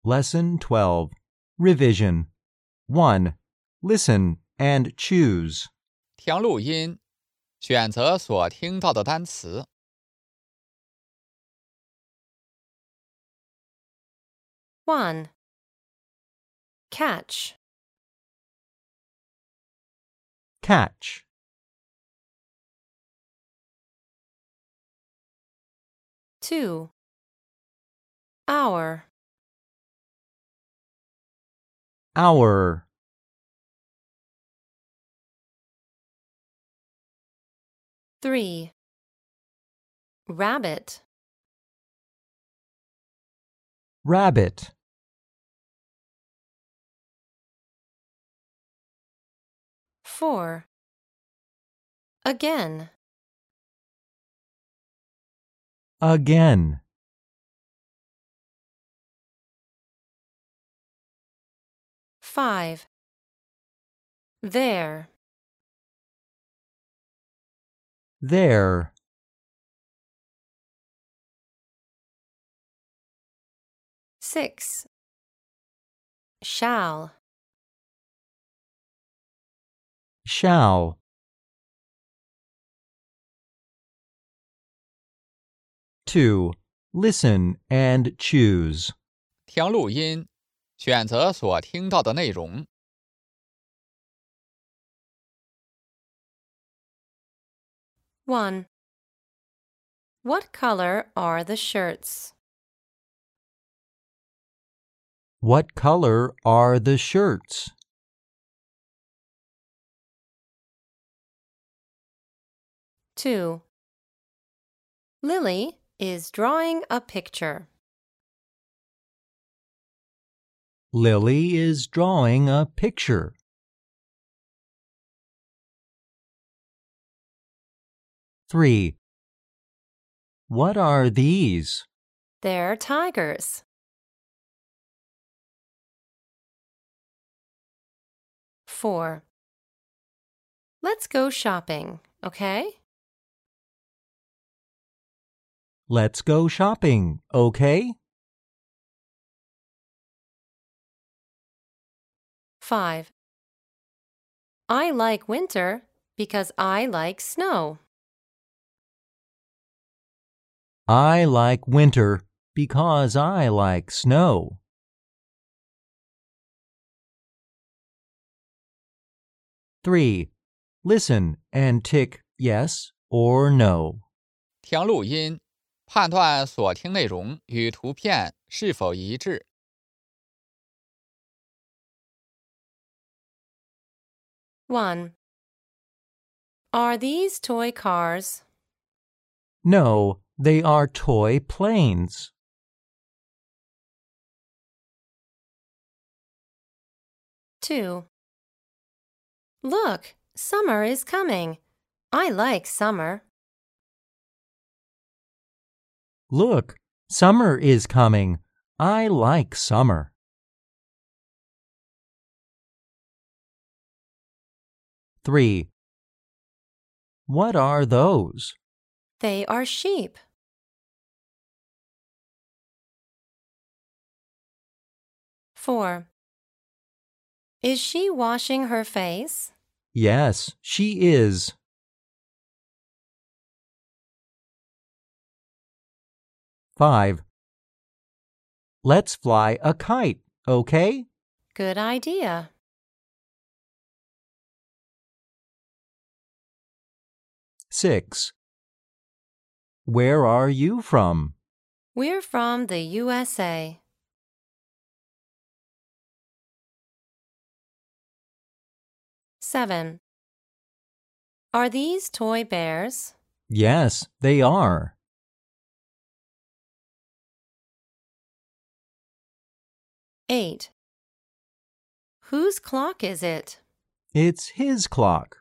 Lesson 12. Revision. 1. Listen and choose. 听录音，选择所听到的单词。 1. Catch. Catch. 2. Hour. Hour. 3. Rabbit. Rabbit. 4. Again. Again. 5. There. There. 6. Shall. Shall. 2. Listen and choose. 听录音，选择所听到的内容。 1. What color are the shirts? What color are the shirts? 2. Lily is drawing a picture. Lily is drawing a picture. 3. What are these? They're tigers. 4. Let's go shopping, okay? Let's go shopping, okay? 5. I like winter because I like snow. I like winter because I like snow. 3. Listen and tick yes or no. 听录音，判断所听内容与图片是否一致。 1. Are these toy cars? No, they are toy planes. 2. Look, summer is coming. I like summer. Look, summer is coming. I like summer. 3. What are those? They are sheep. 4. Is she washing her face? Yes, she is. 5. Let's fly a kite, okay? Good idea. 6. Where are you from? We're from the USA. 7. Are these toy bears? Yes, they are. 8. Whose clock is it? It's his clock.